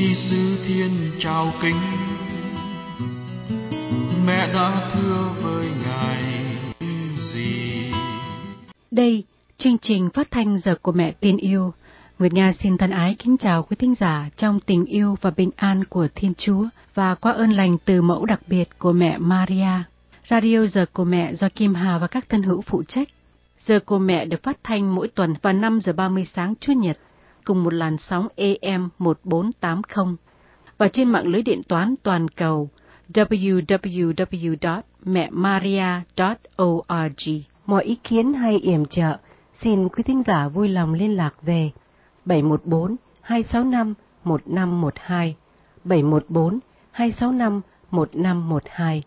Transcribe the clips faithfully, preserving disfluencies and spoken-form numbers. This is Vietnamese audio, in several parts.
sư thiên trao kính, mẹ đã thưa với Ngài gì? Đây, chương trình phát thanh Giờ của Mẹ Tin Yêu. Nguyệt Nga xin thân ái kính chào quý thính giả trong tình yêu và bình an của Thiên Chúa và qua ơn lành từ mẫu đặc biệt của mẹ Maria. Radio Giờ của Mẹ do Kim Hà và các thân hữu phụ trách. Giờ của Mẹ được phát thanh mỗi tuần vào năm giờ ba mươi sáng Chủ nhật cùng một làn sóng A M một bốn tám không và trên mạng lưới điện toán toàn cầu w w w chấm mẹ maria chấm org. Mọi ý kiến hay yểm trợ, xin quý thính giả vui lòng liên lạc về bảy một bốn hai sáu năm một năm một hai, bảy một bốn hai sáu năm một năm một hai.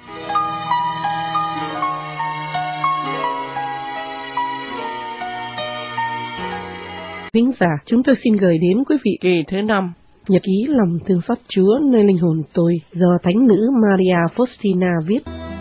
Thính giả, chúng tôi xin gửi đến quý vị kỳ thứ năm Nhật ký lòng thương xót Chúa nơi linh hồn tôi do Thánh nữ Maria Faustina viết.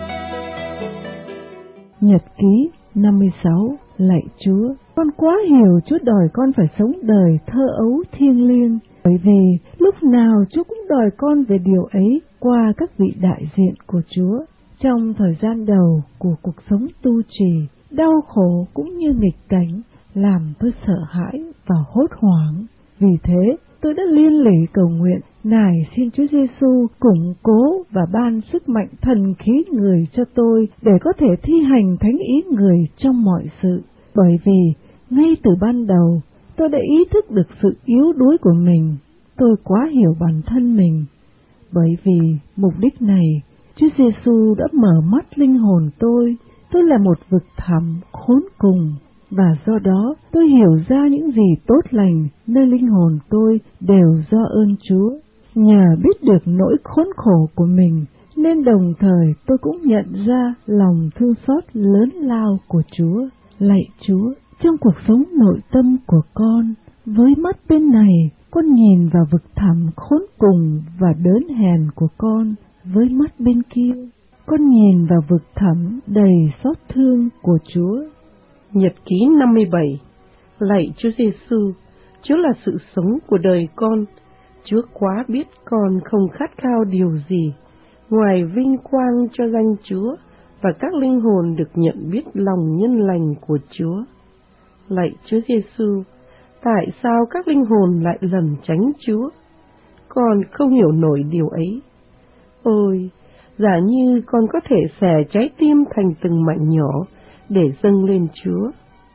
Nhật ký năm mươi sáu. Lạy Chúa, con quá hiểu Chúa đòi con phải sống đời thơ ấu thiêng liêng, bởi vì lúc nào Chúa cũng đòi con về điều ấy qua các vị đại diện của Chúa. Trong thời gian đầu của cuộc sống tu trì, đau khổ cũng như nghịch cảnh làm tôi sợ hãi và hốt hoảng. Vì thế, tôi đã liên lỉ cầu nguyện nài xin Chúa Giêsu củng cố và ban sức mạnh thần khí người cho tôi để có thể thi hành thánh ý người trong mọi sự. Bởi vì ngay từ ban đầu tôi đã ý thức được sự yếu đuối của mình. Tôi quá hiểu bản thân mình. Bởi vì mục đích này, Chúa Giêsu đã mở mắt linh hồn tôi. Tôi là một vực thẳm khốn cùng. Và do đó tôi hiểu ra những gì tốt lành nơi linh hồn tôi đều do ơn Chúa. Nhờ biết được nỗi khốn khổ của mình nên đồng thời tôi cũng nhận ra lòng thương xót lớn lao của Chúa. Lạy Chúa, trong cuộc sống nội tâm của con, với mắt bên này con nhìn vào vực thẳm khốn cùng và đớn hèn của con, với mắt bên kia con nhìn vào vực thẳm đầy xót thương của Chúa. Nhật ký năm mươi bảy. Lạy Chúa Giêsu, Chúa là sự sống của đời con. Chúa quá biết con không khát khao điều gì ngoài vinh quang cho danh Chúa và các linh hồn được nhận biết lòng nhân lành của Chúa. Lạy Chúa Giêsu, tại sao các linh hồn lại lẩn tránh Chúa? Con không hiểu nổi điều ấy. Ôi, giả như con có thể xẻ trái tim thành từng mảnh nhỏ để dâng lên Chúa.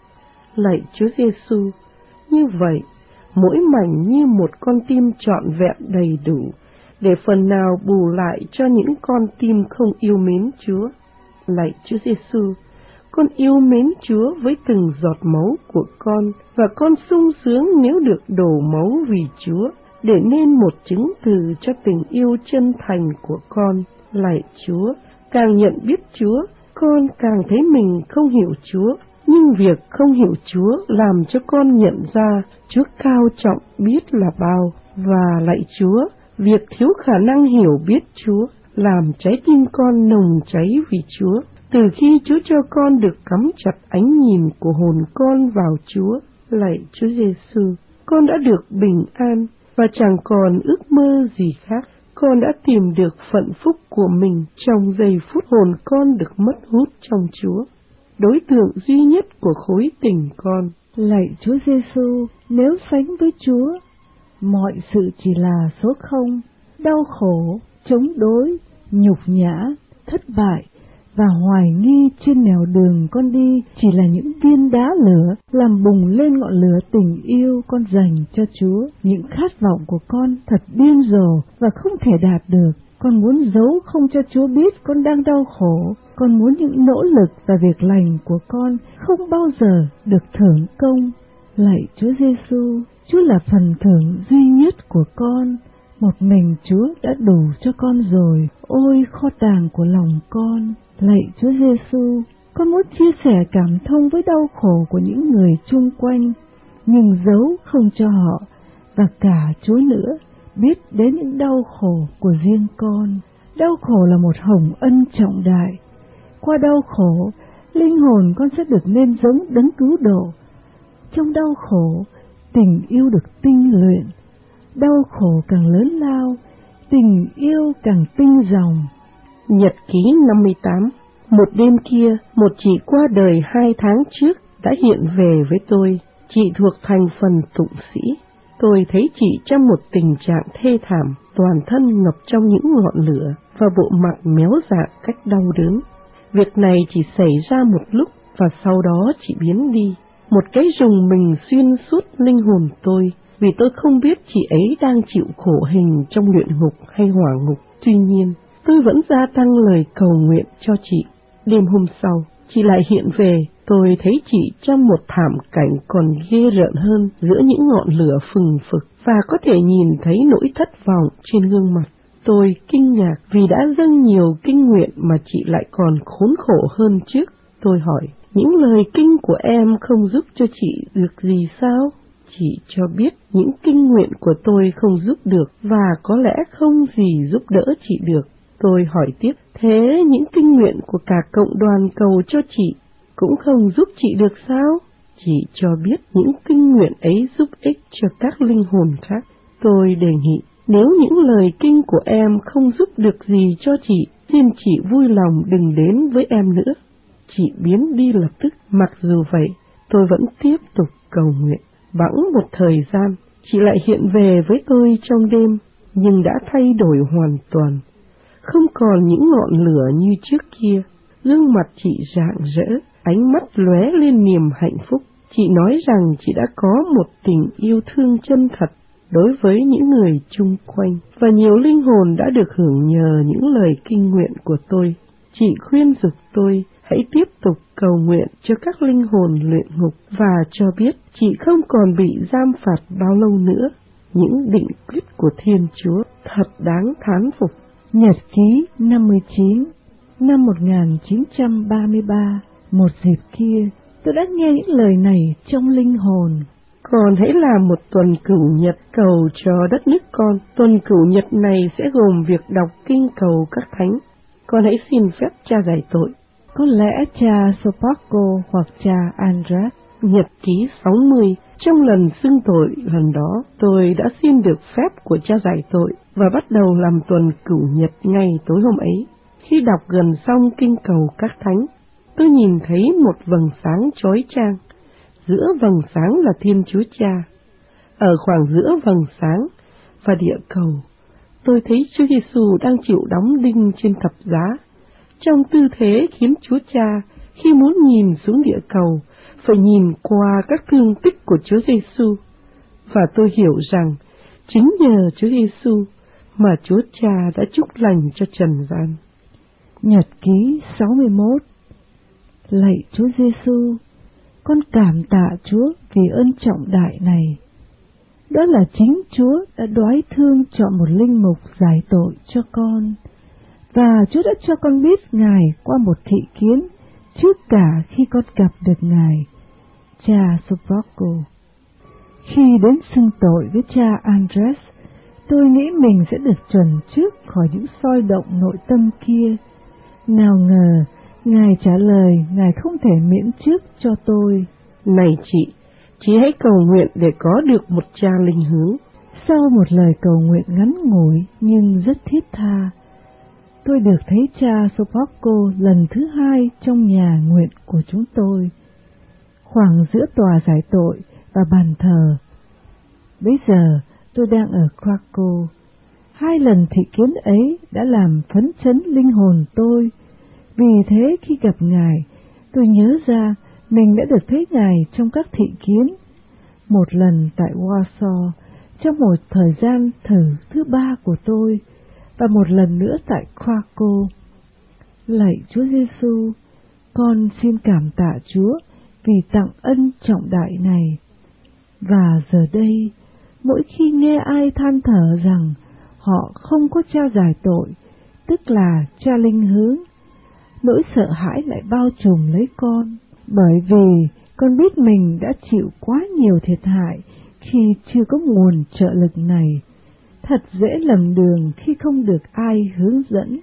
Lạy Chúa Giêsu, như vậy, mỗi mảnh như một con tim trọn vẹn đầy đủ, để phần nào bù lại cho những con tim không yêu mến Chúa. Lạy Chúa Giêsu, con yêu mến Chúa với từng giọt máu của con, và con sung sướng nếu được đổ máu vì Chúa, để nên một chứng từ cho tình yêu chân thành của con. Lạy Chúa, càng nhận biết Chúa, con càng thấy mình không hiểu Chúa, nhưng việc không hiểu Chúa làm cho con nhận ra Chúa cao trọng biết là bao. Và lạy Chúa, việc thiếu khả năng hiểu biết Chúa làm trái tim con nồng cháy vì Chúa. Từ khi Chúa cho con được cắm chặt ánh nhìn của hồn con vào Chúa, lạy Chúa Giêsu, con đã được bình an và chẳng còn ước mơ gì khác. Con đã tìm được phận phúc của mình trong giây phút hồn con được mất hút trong Chúa, đối tượng duy nhất của khối tình con. Lạy Chúa Giêsu, nếu sánh với Chúa, mọi sự chỉ là số không, đau khổ, chống đối, nhục nhã, thất bại và hoài nghi trên nẻo đường con đi chỉ là những viên đá lửa làm bùng lên ngọn lửa tình yêu con dành cho Chúa. Những khát vọng của con thật điên rồ và không thể đạt được. Con muốn giấu không cho Chúa biết con đang đau khổ. Con muốn những nỗ lực và việc lành của con không bao giờ được thưởng công. Lạy Chúa Giêsu, Chúa là phần thưởng duy nhất của con. Một mình Chúa đã đủ cho con rồi. Ôi kho tàng của lòng con. Lạy Chúa Giêsu, con muốn chia sẻ cảm thông với đau khổ của những người chung quanh, nhưng giấu không cho họ và cả Chúa nữa biết đến những đau khổ của riêng con. Đau khổ là một hồng ân trọng đại. Qua đau khổ, linh hồn con sẽ được nên giống đấng cứu độ. Trong đau khổ, tình yêu được tinh luyện, đau khổ càng lớn lao, tình yêu càng tinh dòng. Nhật ký năm mươi tám. Một đêm kia, một chị qua đời hai tháng trước đã hiện về với tôi. Chị thuộc thành phần tụng sĩ. Tôi thấy chị trong một tình trạng thê thảm, toàn thân ngập trong những ngọn lửa và bộ mặt méo rạng cách đau đớn. Việc này chỉ xảy ra một lúc và sau đó chị biến đi. Một cái rùng mình xuyên suốt linh hồn tôi, vì tôi không biết chị ấy đang chịu khổ hình trong luyện ngục hay hỏa ngục. Tuy nhiên, tôi vẫn gia tăng lời cầu nguyện cho chị. Đêm hôm sau, chị lại hiện về. Tôi thấy chị trong một thảm cảnh còn ghê rợn hơn giữa những ngọn lửa phừng phực và có thể nhìn thấy nỗi thất vọng trên gương mặt. Tôi kinh ngạc vì đã dâng nhiều kinh nguyện mà chị lại còn khốn khổ hơn trước. Tôi hỏi, những lời kinh của em không giúp cho chị được gì sao? Chị cho biết những kinh nguyện của tôi không giúp được và có lẽ không gì giúp đỡ chị được. Tôi hỏi tiếp, thế những kinh nguyện của cả cộng đoàn cầu cho chị cũng không giúp chị được sao? Chị cho biết những kinh nguyện ấy giúp ích cho các linh hồn khác. Tôi đề nghị, nếu những lời kinh của em không giúp được gì cho chị, xin chị vui lòng đừng đến với em nữa. Chị biến đi lập tức. Mặc dù vậy, tôi vẫn tiếp tục cầu nguyện. Bẵng một thời gian, chị lại hiện về với tôi trong đêm, nhưng đã thay đổi hoàn toàn. Không còn những ngọn lửa như trước kia. Gương mặt chị rạng rỡ, ánh mắt lóe lên niềm hạnh phúc. Chị nói rằng chị đã có một tình yêu thương chân thật đối với những người chung quanh, và nhiều linh hồn đã được hưởng nhờ những lời kinh nguyện của tôi. Chị khuyên dục tôi hãy tiếp tục cầu nguyện cho các linh hồn luyện ngục và cho biết chị không còn bị giam phạt bao lâu nữa. Những định quyết của Thiên Chúa thật đáng thán phục. Nhật ký năm mươi chín. Năm một nghìn chín trăm ba mươi ba, một dịp kia, tôi đã nghe những lời này trong linh hồn. Còn hãy làm một tuần cửu nhật cầu cho đất nước con. Tuần cửu nhật này sẽ gồm việc đọc kinh cầu các thánh. Con hãy xin phép cha giải tội. Có lẽ cha Sopaco hoặc cha Andras. Nhật ký sáu mươi. Trong lần xưng tội lần đó, tôi đã xin được phép của cha giải tội và bắt đầu làm tuần cửu nhật ngay tối hôm ấy. Khi đọc gần xong kinh cầu các thánh, tôi nhìn thấy một vầng sáng chói chang. Giữa vầng sáng là Thiên Chúa Cha. Ở khoảng giữa vầng sáng và địa cầu, tôi thấy Chúa Giêsu đang chịu đóng đinh trên thập giá, trong tư thế khiến Chúa Cha khi muốn nhìn xuống địa cầu phải nhìn qua các thương tích của Chúa Giêsu. Và tôi hiểu rằng chính nhờ Chúa Giêsu mà Chúa Cha đã chúc lành cho trần gian. Nhật ký sáu mươi mốt. Lạy Chúa Giêsu, con cảm tạ Chúa vì ơn trọng đại này. Đó là chính Chúa đã đoái thương chọn một linh mục giải tội cho con, và Chúa đã cho con biết Ngài qua một thị kiến trước cả khi con gặp được Ngài, cha Sopaco. Khi đến xưng tội với cha Andres, tôi nghĩ mình sẽ được chuẩn trước khỏi những soi động nội tâm kia. Nào ngờ, Ngài trả lời Ngài không thể miễn trước cho tôi. Này chị, chị hãy cầu nguyện để có được một cha linh hướng. Sau một lời cầu nguyện ngắn ngủi nhưng rất thiết tha, tôi được thấy cha Sopaco lần thứ hai trong nhà nguyện của chúng tôi, khoảng giữa tòa giải tội và bàn thờ. Bây giờ tôi đang ở Krakow. Hai lần thị kiến ấy đã làm phấn chấn linh hồn tôi. Vì thế khi gặp Ngài, tôi nhớ ra mình đã được thấy Ngài trong các thị kiến. Một lần tại Warsaw, trong một thời gian thử thứ ba của tôi, và một lần nữa tại Krakow. Lạy Chúa Giêsu, con xin cảm tạ Chúa vì tặng ân trọng đại này. Và giờ đây, mỗi khi nghe ai than thở rằng họ không có cha giải tội, tức là cha linh hướng, nỗi sợ hãi lại bao trùm lấy con, bởi vì con biết mình đã chịu quá nhiều thiệt hại khi chưa có nguồn trợ lực này. Thật dễ lầm đường khi không được ai hướng dẫn.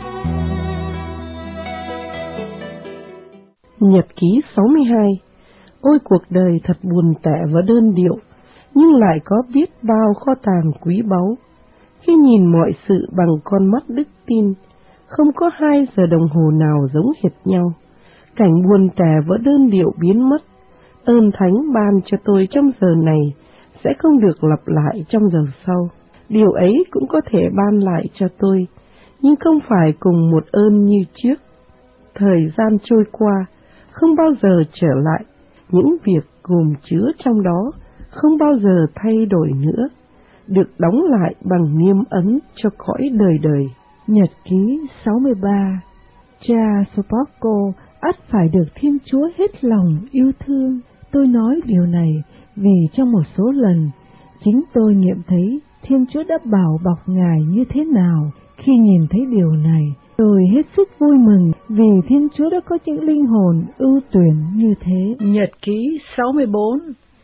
Nhật ký sáu mươi hai. Ôi cuộc đời thật buồn tẻ và đơn điệu, nhưng lại có biết bao kho tàng quý báu. Khi nhìn mọi sự bằng con mắt đức tin, không có hai giờ đồng hồ nào giống hệt nhau. Cảnh buồn tẻ và đơn điệu biến mất, ơn Thánh ban cho tôi trong giờ này sẽ không được lặp lại trong giờ sau. Điều ấy cũng có thể ban lại cho tôi, nhưng không phải cùng một ơn như trước. Thời gian trôi qua, không bao giờ trở lại, những việc gồm chứa trong đó không bao giờ thay đổi nữa, được đóng lại bằng niêm ấn cho cõi đời đời. Nhật ký sáu mươi ba. Cha Sopocko ắt phải được Thiên Chúa hết lòng yêu thương. Tôi nói điều này vì trong một số lần, chính tôi nghiệm thấy Thiên Chúa đã bảo bọc Ngài như thế nào. Khi nhìn thấy điều này, tôi hết sức vui mừng vì Thiên Chúa đã có những linh hồn ưu tuyển như thế. Nhật ký sáu mươi bốn.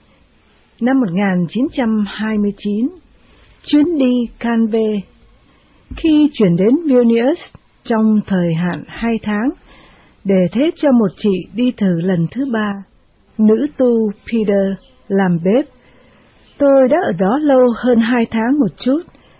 Năm một nghìn chín trăm hai mươi chín, chuyến đi Canve. Khi chuyển đến Vilnius trong thời hạn hai tháng, để thế cho một chị đi thử lần thứ ba, nữ tu Peter làm bếp. Tôi đã ở đó lâu hơn hai tháng một chút.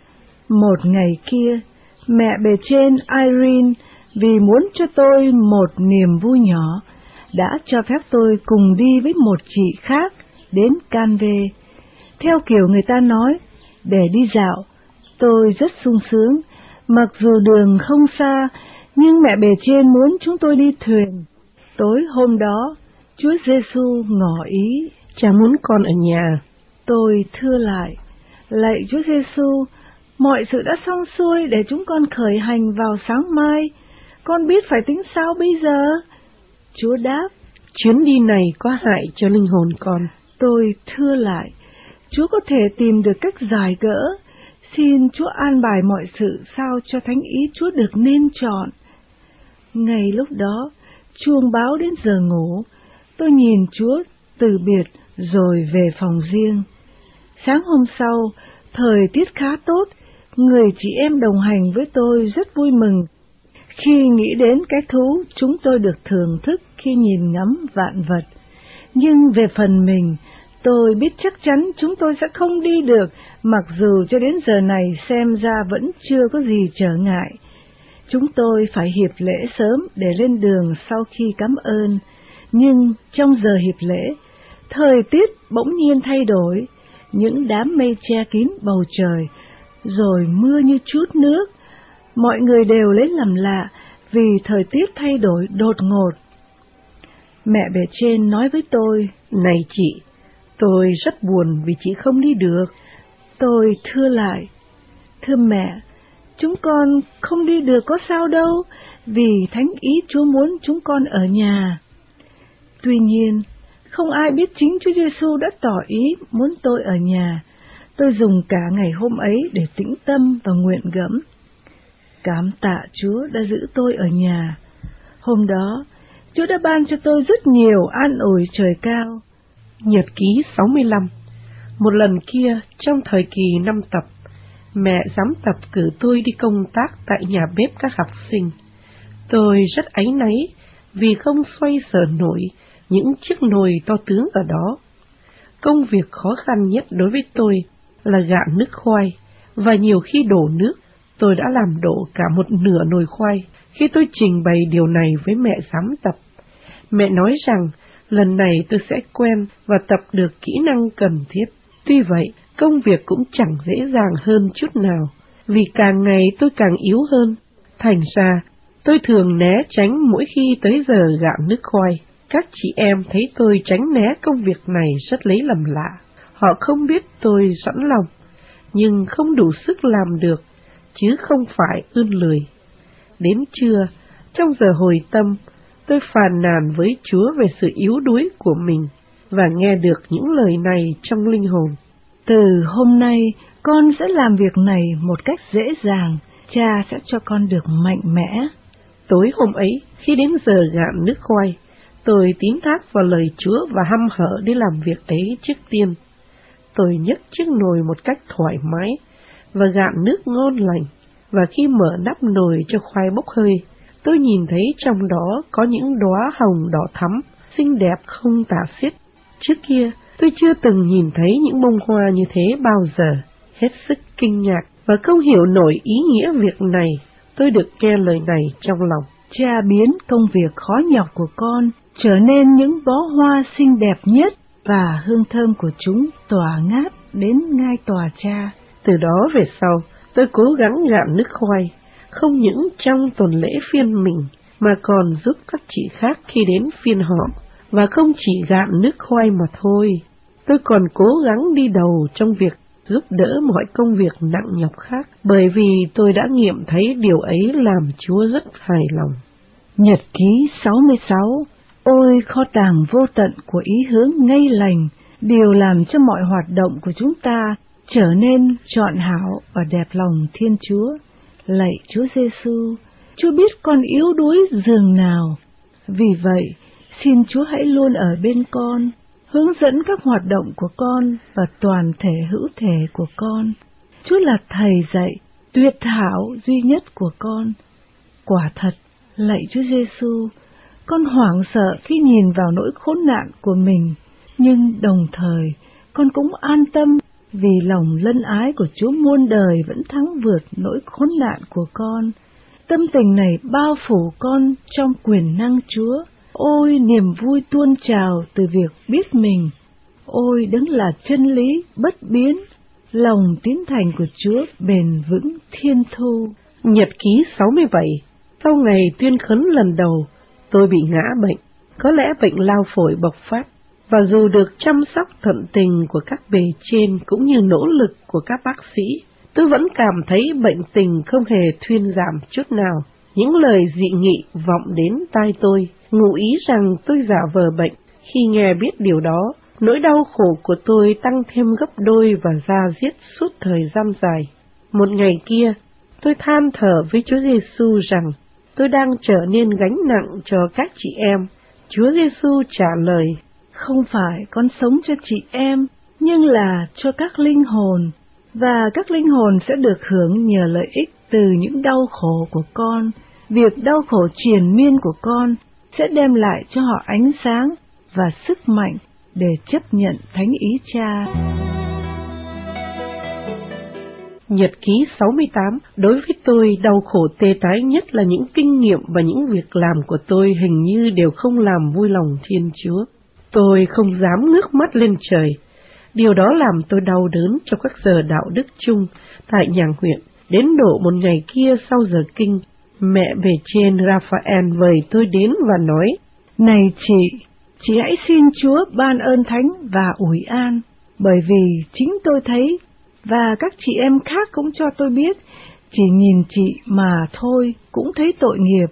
Một ngày kia, mẹ bề trên Irene vì muốn cho tôi một niềm vui nhỏ, đã cho phép tôi cùng đi với một chị khác đến Canve. Theo kiểu người ta nói, để đi dạo. Tôi rất sung sướng, mặc dù đường không xa, nhưng mẹ bề trên muốn chúng tôi đi thuyền. Tối hôm đó, Chúa Giêsu ngỏ ý, cha muốn con ở nhà. Tôi thưa lại, lạy Chúa Giêsu, mọi sự đã xong xuôi để chúng con khởi hành vào sáng mai. Con biết phải tính sao bây giờ? Chúa đáp, chuyến đi này có hại cho linh hồn con. Tôi thưa lại, Chúa có thể tìm được cách giải gỡ. Xin Chúa an bài mọi sự sao cho thánh ý Chúa được nên chọn. Ngay lúc đó, chuông báo đến giờ ngủ. Tôi nhìn Chúa từ biệt rồi về phòng riêng. Sáng hôm sau, thời tiết khá tốt, người chị em đồng hành với tôi rất vui mừng khi nghĩ đến cái thú chúng tôi được thưởng thức khi nhìn ngắm vạn vật. Nhưng về phần mình, tôi biết chắc chắn chúng tôi sẽ không đi được, mặc dù cho đến giờ này xem ra vẫn chưa có gì trở ngại. Chúng tôi phải hiệp lễ sớm để lên đường sau khi cảm ơn, nhưng trong giờ hiệp lễ, thời tiết bỗng nhiên thay đổi, những đám mây che kín bầu trời, rồi mưa như trút nước. Mọi người đều lấy làm lạ vì thời tiết thay đổi đột ngột. Mẹ bề trên nói với tôi, này chị, tôi rất buồn vì chị không đi được. Tôi thưa lại, thưa mẹ, chúng con không đi được có sao đâu, vì thánh ý Chúa muốn chúng con ở nhà. Tuy nhiên, không ai biết chính Chúa Giêsu đã tỏ ý muốn tôi ở nhà. Tôi dùng cả ngày hôm ấy để tĩnh tâm và nguyện gẫm. Cảm tạ Chúa đã giữ tôi ở nhà. Hôm đó, Chúa đã ban cho tôi rất nhiều an ủi trời cao. Nhật ký sáu mươi lăm. Một lần kia, trong thời kỳ năm tập, mẹ giám tập cử tôi đi công tác tại nhà bếp các học sinh. Tôi rất áy náy vì không xoay sở nổi những chiếc nồi to tướng ở đó. Công việc khó khăn nhất đối với tôi là gạn nước khoai, và nhiều khi đổ nước, tôi đã làm đổ cả một nửa nồi khoai. Khi tôi trình bày điều này với mẹ giám tập, mẹ nói rằng lần này tôi sẽ quen và tập được kỹ năng cần thiết. Tuy vậy, công việc cũng chẳng dễ dàng hơn chút nào, vì càng ngày tôi càng yếu hơn. Thành ra, tôi thường né tránh mỗi khi tới giờ gạn nước khoai. Các chị em thấy tôi tránh né công việc này rất lấy làm lạ. Họ không biết tôi sẵn lòng, nhưng không đủ sức làm được, chứ không phải ươn lười. Đến trưa, trong giờ hồi tâm, tôi phàn nàn với Chúa về sự yếu đuối của mình, và nghe được những lời này trong linh hồn. Từ hôm nay, con sẽ làm việc này một cách dễ dàng, cha sẽ cho con được mạnh mẽ. Tối hôm ấy, khi đến giờ gạn nước khoai, tôi tín thác vào lời Chúa và hăm hở đi làm việc ấy trước tiên. Tôi nhấc chiếc nồi một cách thoải mái và gạn nước ngon lành, và khi mở nắp nồi cho khoai bốc hơi, tôi nhìn thấy trong đó có những đóa hồng đỏ thắm, xinh đẹp không tả xiết. Trước kia, tôi chưa từng nhìn thấy những bông hoa như thế bao giờ. Hết sức kinh ngạc và không hiểu nổi ý nghĩa việc này. Tôi được nghe lời này trong lòng. Cha biến công việc khó nhọc của con trở nên những bó hoa xinh đẹp nhất, và hương thơm của chúng tỏa ngát đến ngai tòa cha. Từ đó về sau, tôi cố gắng gạn nước khoai, không những trong tuần lễ phiên mình, mà còn giúp các chị khác khi đến phiên họ. Và không chỉ gạn nước khoai mà thôi, tôi còn cố gắng đi đầu trong việc giúp đỡ mọi công việc nặng nhọc khác, bởi vì tôi đã nghiệm thấy điều ấy làm Chúa rất hài lòng. Nhật ký sáu mươi sáu. Ôi kho tàng vô tận của ý hướng ngay lành, điều làm cho mọi hoạt động của chúng ta trở nên trọn hảo và đẹp lòng Thiên Chúa. Lạy Chúa Giêsu, Chúa biết con yếu đuối dường nào, vì vậy xin Chúa hãy luôn ở bên con, hướng dẫn các hoạt động của con và toàn thể hữu thể của con. Chúa là Thầy dạy tuyệt hảo duy nhất của con. Quả thật, lạy Chúa Giêsu, con hoảng sợ khi nhìn vào nỗi khốn nạn của mình, nhưng đồng thời con cũng an tâm vì lòng lân ái của Chúa muôn đời vẫn thắng vượt nỗi khốn nạn của con. Tâm tình này bao phủ con trong quyền năng Chúa. Ôi niềm vui tuôn trào từ việc biết mình. Ôi đấng là chân lý bất biến, lòng tín thành của Chúa bền vững thiên thu. Nhật ký sáu mươi bảy. Sau ngày tuyên khấn lần đầu, tôi bị ngã bệnh, có lẽ bệnh lao phổi bộc phát, và dù được chăm sóc tận tình của các bề trên cũng như nỗ lực của các bác sĩ, tôi vẫn cảm thấy bệnh tình không hề thuyên giảm chút nào. Những lời dị nghị vọng đến tai tôi, ngụ ý rằng tôi giả vờ bệnh. Khi nghe biết điều đó, nỗi đau khổ của tôi tăng thêm gấp đôi và ra diết suốt thời gian dài. Một ngày kia, tôi than thở với Chúa Giêsu rằng tôi đang trở nên gánh nặng cho các chị em. Chúa Giêsu trả lời: không phải con sống cho chị em, nhưng là cho các linh hồn, và các linh hồn sẽ được hưởng nhờ lợi ích từ những đau khổ của con. Việc đau khổ triền miên của con sẽ đem lại cho họ ánh sáng và sức mạnh để chấp nhận thánh ý Cha. Nhật ký sáu mươi tám. Đối với tôi, đau khổ tê tái nhất là những kinh nghiệm và những việc làm của tôi hình như đều không làm vui lòng Thiên Chúa. Tôi không dám ngước mắt lên trời. Điều đó làm tôi đau đớn trong các giờ đạo đức chung tại nhà huyện. Đến độ một ngày kia sau giờ kinh, mẹ bề trên Raphael vời tôi đến và nói: này chị, chị hãy xin Chúa ban ơn thánh và ủi an, bởi vì chính tôi thấy, và các chị em khác cũng cho tôi biết, chỉ nhìn chị mà thôi cũng thấy tội nghiệp.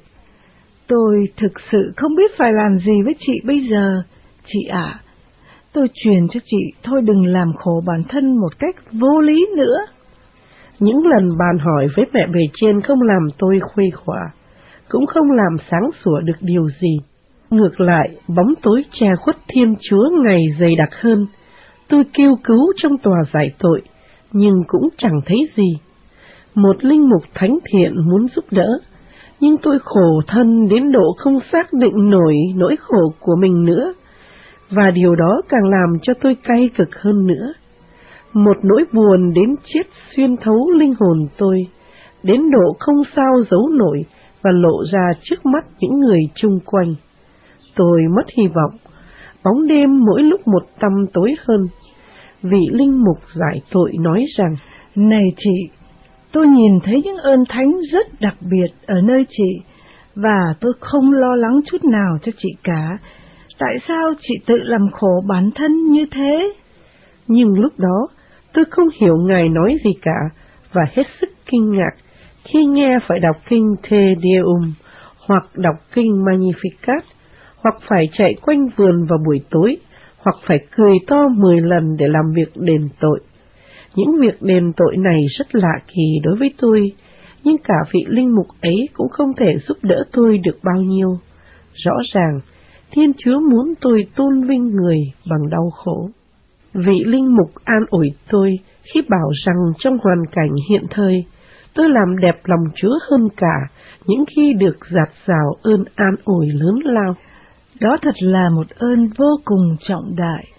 Tôi thực sự không biết phải làm gì với chị bây giờ, chị ạ. À, tôi truyền cho chị thôi đừng làm khổ bản thân một cách vô lý nữa. Những lần bàn hỏi với mẹ bề trên không làm tôi khuây khỏa, cũng không làm sáng sủa được điều gì. Ngược lại, bóng tối che khuất Thiên Chúa ngày dày đặc hơn. Tôi kêu cứu trong tòa giải tội, nhưng cũng chẳng thấy gì. Một linh mục thánh thiện muốn giúp đỡ, nhưng tôi khổ thân đến độ không xác định nổi nỗi khổ của mình nữa, và điều đó càng làm cho tôi cay cực hơn nữa. Một nỗi buồn đến chết xuyên thấu linh hồn tôi, đến độ không sao giấu nổi và lộ ra trước mắt những người chung quanh. Tôi mất hy vọng, bóng đêm mỗi lúc một tăm tối hơn. Vị linh mục giải tội nói rằng: này chị, tôi nhìn thấy những ơn thánh rất đặc biệt ở nơi chị, và tôi không lo lắng chút nào cho chị cả. Tại sao chị tự làm khổ bản thân như thế? Nhưng lúc đó, tôi không hiểu Ngài nói gì cả, và hết sức kinh ngạc khi nghe phải đọc kinh Te Deum, hoặc đọc kinh Magnificat, hoặc phải chạy quanh vườn vào buổi tối, hoặc phải cười to mười lần để làm việc đền tội. Những việc đền tội này rất lạ kỳ đối với tôi, nhưng cả vị linh mục ấy cũng không thể giúp đỡ tôi được bao nhiêu. Rõ ràng, Thiên Chúa muốn tôi tôn vinh người bằng đau khổ. Vị linh mục an ủi tôi khi bảo rằng trong hoàn cảnh hiện thời, tôi làm đẹp lòng Chúa hơn cả những khi được dạt dào ơn an ủi lớn lao. Đó thật là một ơn vô cùng trọng đại,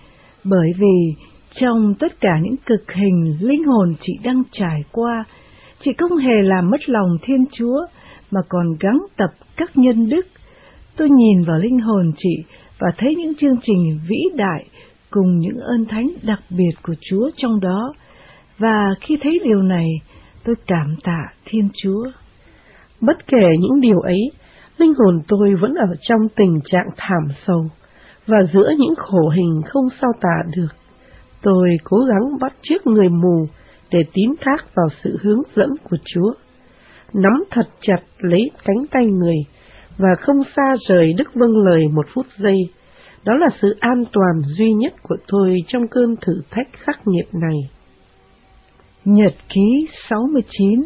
Bởi vì trong tất cả những cực hình linh hồn chị đang trải qua, chị không hề làm mất lòng Thiên Chúa, mà còn gắng tập các nhân đức. Tôi nhìn vào linh hồn chị và thấy những chương trình vĩ đại cùng những ơn thánh đặc biệt của Chúa trong đó. Và khi thấy điều này, tôi cảm tạ Thiên Chúa. Bất kể những điều ấy, linh hồn tôi vẫn ở trong tình trạng thảm sầu, và giữa những khổ hình không sao tả được. Tôi cố gắng bắt chước người mù để tín thác vào sự hướng dẫn của Chúa, nắm thật chặt lấy cánh tay người và không xa rời đức vâng lời một phút giây. Đó là sự an toàn duy nhất của tôi trong cơn thử thách khắc nghiệt này. Nhật ký sáu mươi chín.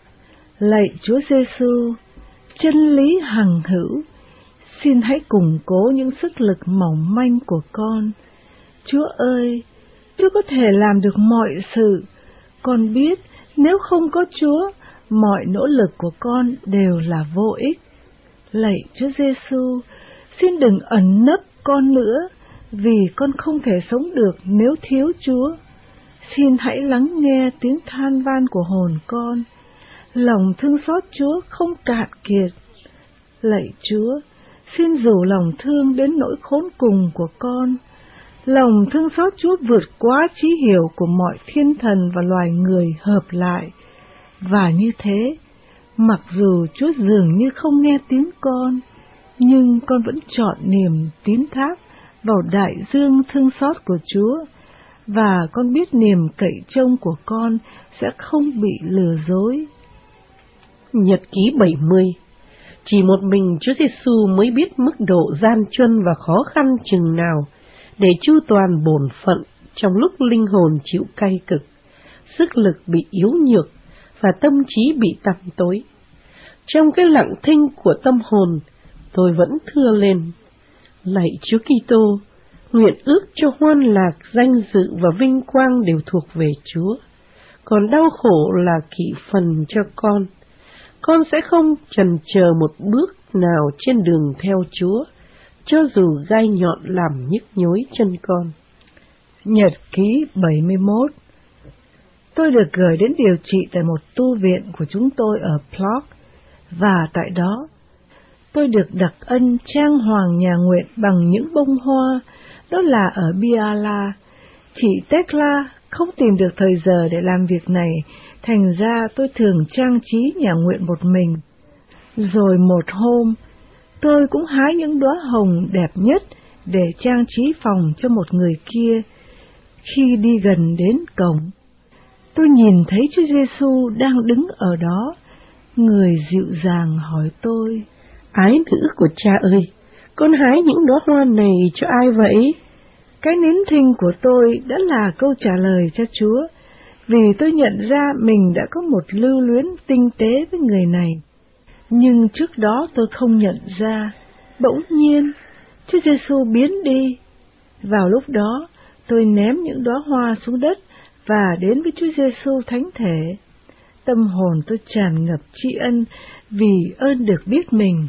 Lạy Chúa Giêsu, chân lý hằng hữu, xin hãy củng cố những sức lực mỏng manh của con. Chúa ơi, Chúa có thể làm được mọi sự. Con biết nếu không có Chúa, mọi nỗ lực của con đều là vô ích. Lạy Chúa Giêsu, xin đừng ẩn nấp con nữa, vì con không thể sống được nếu thiếu Chúa. Xin hãy lắng nghe tiếng than van của hồn con. Lòng thương xót Chúa không cạn kiệt. Lạy Chúa, xin rủ lòng thương đến nỗi khốn cùng của con. Lòng thương xót Chúa vượt quá trí hiểu của mọi thiên thần và loài người hợp lại. Và như thế, mặc dù Chúa dường như không nghe tiếng con, nhưng con vẫn chọn niềm tín thác vào đại dương thương xót của Chúa, và con biết niềm cậy trông của con sẽ không bị lừa dối. Nhật ký bảy mươi. Chỉ một mình Chúa Giêsu mới biết mức độ gian truân và khó khăn chừng nào để chu toàn bổn phận trong lúc linh hồn chịu cay cực, sức lực bị yếu nhược và tâm trí bị tăm tối. Trong cái lặng thinh của tâm hồn, tôi vẫn thưa lên: lạy Chúa Kitô, nguyện ước cho hoan lạc, danh dự và vinh quang đều thuộc về Chúa, còn đau khổ là kỵ phần cho con. Con sẽ không chần chờ một bước nào trên đường theo Chúa, cho dù gai nhọn làm nhức nhối chân con. Nhật ký bảy mươi mốt. Tôi được gửi đến điều trị tại một tu viện của chúng tôi ở Plock, và tại đó tôi được đặc ân trang hoàng nhà nguyện bằng những bông hoa, đó là ở Biala. Chị Tekla không tìm được thời giờ để làm việc này, thành ra tôi thường trang trí nhà nguyện một mình. Rồi một hôm, tôi cũng hái những đóa hồng đẹp nhất để trang trí phòng cho một người kia. Khi đi gần đến cổng, tôi nhìn thấy Chúa Giêsu đang đứng ở đó. Người dịu dàng hỏi tôi: Ái nữ của Cha ơi, con hái những đóa hoa này cho ai vậy? Cái nín thinh của tôi đã là câu trả lời cho Chúa, vì tôi nhận ra mình đã có một lưu luyến tinh tế với người này. Nhưng trước đó tôi không nhận ra. Bỗng nhiên, Chúa Giêsu biến đi. Vào lúc đó, tôi ném những đóa hoa xuống đất và đến với Chúa Giêsu thánh thể. Tâm hồn tôi tràn ngập tri ân vì ơn được biết mình.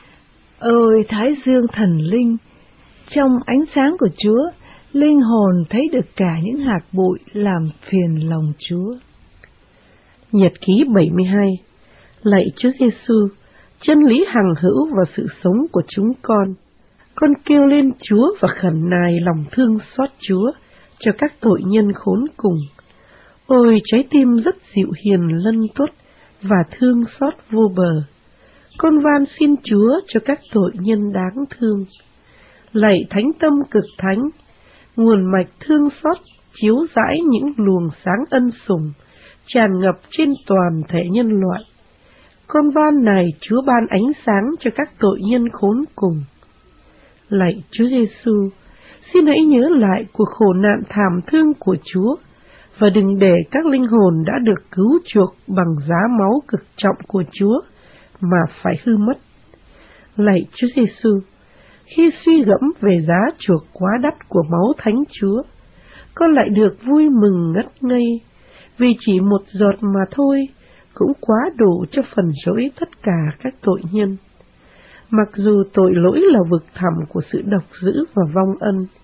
Ôi Thái Dương thần linh, trong ánh sáng của Chúa, linh hồn thấy được cả những hạt bụi làm phiền lòng Chúa. Nhật ký bảy mươi hai. Lạy Chúa Giêsu, chân lý hằng hữu và sự sống của chúng con, con kêu lên Chúa và khẩn nài lòng thương xót Chúa cho các tội nhân khốn cùng. Ôi trái tim rất dịu hiền lân tuất và thương xót vô bờ, con van xin Chúa cho các tội nhân đáng thương. Lạy Thánh Tâm cực thánh, nguồn mạch thương xót chiếu rãi những luồng sáng ân sủng tràn ngập trên toàn thể nhân loại, con van này Chúa ban ánh sáng cho các tội nhân khốn cùng. Lạy Chúa Giêsu, xin hãy nhớ lại cuộc khổ nạn thảm thương của Chúa và đừng để các linh hồn đã được cứu chuộc bằng giá máu cực trọng của Chúa mà phải hư mất. Lạy Chúa Giêsu, khi suy gẫm về giá chuộc quá đắt của máu Thánh Chúa, con lại được vui mừng ngất ngây, vì chỉ một giọt mà thôi cũng quá đủ cho phần rỗi tất cả các tội nhân. Mặc dù tội lỗi là vực thẳm của sự độc dữ và vong ân,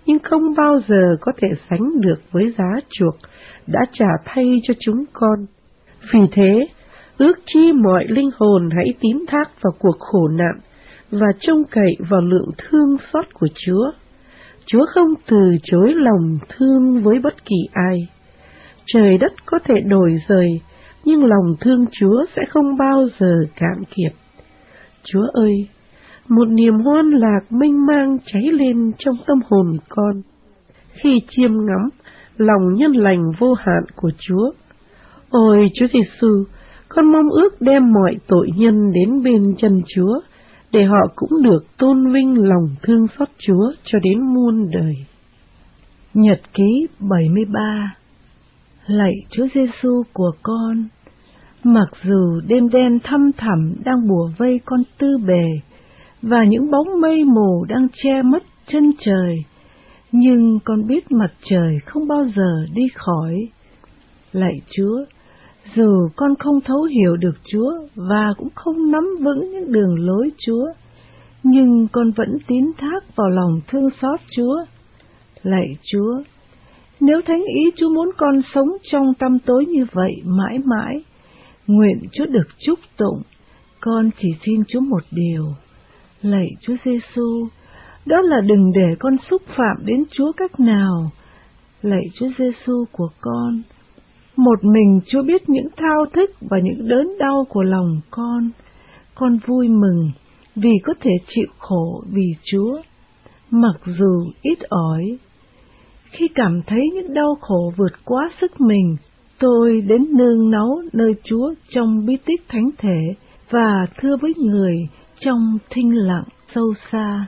nhưng không bao giờ có thể sánh được với giá chuộc đã trả thay cho chúng con. Vì thế, ước chi mọi linh hồn hãy tín thác vào cuộc khổ nạn và trông cậy vào lượng thương xót của Chúa. Chúa không từ chối lòng thương với bất kỳ ai. Trời đất có thể đổi rời, nhưng lòng thương Chúa sẽ không bao giờ cạn kiệt. Chúa ơi, một niềm hoan lạc mênh mang cháy lên trong tâm hồn con khi chiêm ngắm lòng nhân lành vô hạn của Chúa. Ôi Chúa Giêsu, con mong ước đem mọi tội nhân đến bên chân Chúa, để họ cũng được tôn vinh lòng thương xót Chúa cho đến muôn đời. Nhật ký bảy mươi ba. Lạy Chúa Giêsu của con, mặc dù đêm đen thăm thẳm đang bủa vây con tư bề, và những bóng mây mù đang che mất chân trời, nhưng con biết mặt trời không bao giờ đi khỏi. Lạy Chúa, dù con không thấu hiểu được Chúa và cũng không nắm vững những đường lối Chúa, nhưng con vẫn tín thác vào lòng thương xót Chúa. Lạy Chúa, nếu thánh ý Chúa muốn con sống trong tăm tối như vậy mãi mãi, nguyện Chúa được chúc tụng. Con chỉ xin Chúa một điều. Lạy Chúa Giêsu, đó là đừng để con xúc phạm đến Chúa cách nào. Lạy Chúa Giêsu của con, một mình Chúa biết những thao thức và những đớn đau của lòng con. Con vui mừng vì có thể chịu khổ vì Chúa, mặc dù ít ỏi. Khi cảm thấy những đau khổ vượt quá sức mình, tôi đến nương náu nơi Chúa trong bí tích thánh thể và thưa với người trong thinh lặng sâu xa.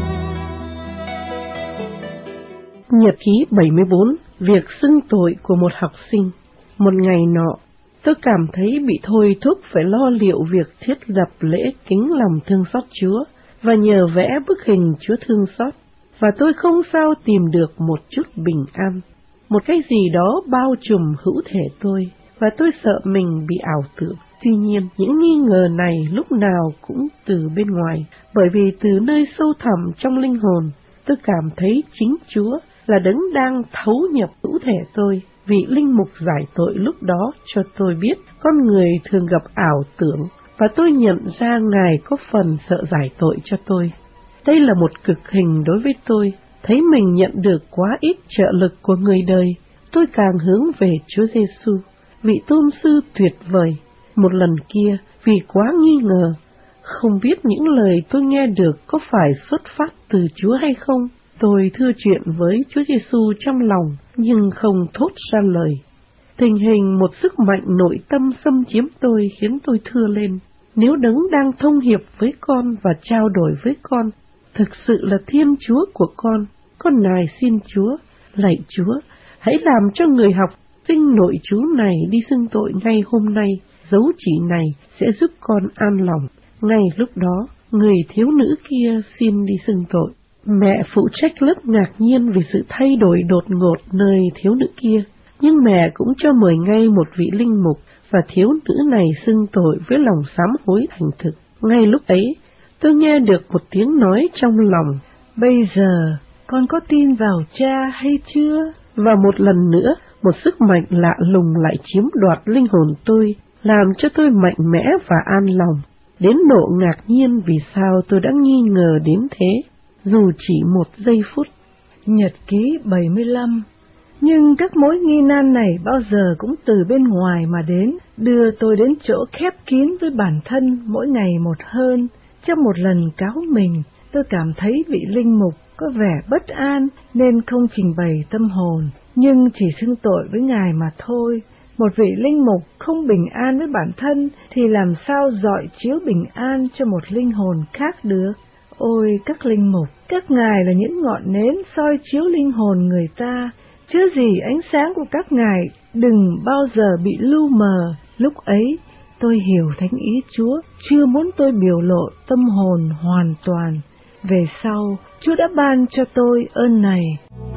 Nhật ký bảy mươi bốn. Việc xưng tội của một học sinh. Một ngày nọ, tôi cảm thấy bị thôi thúc phải lo liệu việc thiết lập lễ kính lòng thương xót Chúa và nhờ vẽ bức hình Chúa thương xót, và tôi không sao tìm được một chút bình an. Một cái gì đó bao trùm hữu thể tôi, và tôi sợ mình bị ảo tưởng. Tuy nhiên, những nghi ngờ này lúc nào cũng từ bên ngoài, bởi vì từ nơi sâu thẳm trong linh hồn, tôi cảm thấy chính Chúa là đấng đang thấu nhập hữu thể tôi. Vị linh mục giải tội lúc đó cho tôi biết con người thường gặp ảo tưởng, và tôi nhận ra Ngài có phần sợ giải tội cho tôi. Đây là một cực hình đối với tôi, thấy mình nhận được quá ít trợ lực của người đời. Tôi càng hướng về Chúa Giêsu, vị tôn sư tuyệt vời. Một lần kia, vì quá nghi ngờ, không biết những lời tôi nghe được có phải xuất phát từ Chúa hay không, tôi thưa chuyện với Chúa Giêsu trong lòng, nhưng không thốt ra lời. Tình hình một sức mạnh nội tâm xâm chiếm tôi khiến tôi thưa lên: nếu đấng đang thông hiệp với con và trao đổi với con thực sự là Thiên Chúa của con, con nài xin Chúa, lạy Chúa, hãy làm cho người học sinh nội trú này đi xưng tội ngay hôm nay. Dấu chỉ này sẽ giúp con an lòng. Ngay lúc đó, người thiếu nữ kia xin đi xưng tội. Mẹ phụ trách lớp ngạc nhiên vì sự thay đổi đột ngột nơi thiếu nữ kia, nhưng mẹ cũng cho mời ngay một vị linh mục, và thiếu nữ này xưng tội với lòng sám hối thành thực. Ngay lúc ấy, tôi nghe được một tiếng nói trong lòng: bây giờ con có tin vào Cha hay chưa? Và một lần nữa, một sức mạnh lạ lùng lại chiếm đoạt linh hồn tôi, làm cho tôi mạnh mẽ và an lòng, đến độ ngạc nhiên vì sao tôi đã nghi ngờ đến thế, dù chỉ một giây phút. Nhật ký bảy mươi lăm. Nhưng các mối nghi nan này bao giờ cũng từ bên ngoài mà đến, đưa tôi đến chỗ khép kín với bản thân mỗi ngày một hơn. Trong một lần cáo mình, tôi cảm thấy vị linh mục có vẻ bất an nên không trình bày tâm hồn, nhưng chỉ xưng tội với Ngài mà thôi. Một vị linh mục không bình an với bản thân thì làm sao rọi chiếu bình an cho một linh hồn khác được? Ôi các linh mục, các ngài là những ngọn nến soi chiếu linh hồn người ta, chớ gì ánh sáng của các ngài đừng bao giờ bị lu mờ. Lúc ấy tôi hiểu thánh ý Chúa chưa muốn tôi biểu lộ tâm hồn hoàn toàn. Về sau, Chúa đã ban cho tôi ơn này.